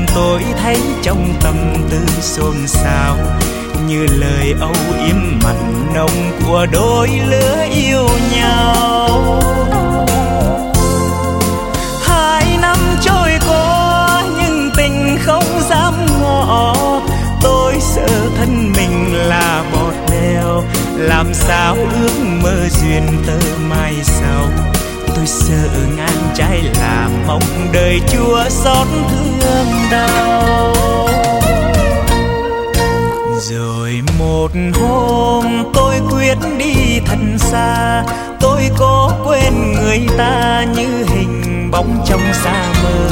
tôi thấy trong tâm tư xôn xao, như lời âu yếm mặn nồng của đôi lứa yêu nhau. 2 năm trôi qua nhưng tình không dám ngỏ, tôi sợ thân mình là bọt đèo, làm sao ước mơ duyên tơ mai sau. Tôi sợ ngang trái là mong đời chua xót thương đau. Rồi một hôm tôi quyết đi thật xa, tôi có quên người ta như hình bóng trong xa mơ.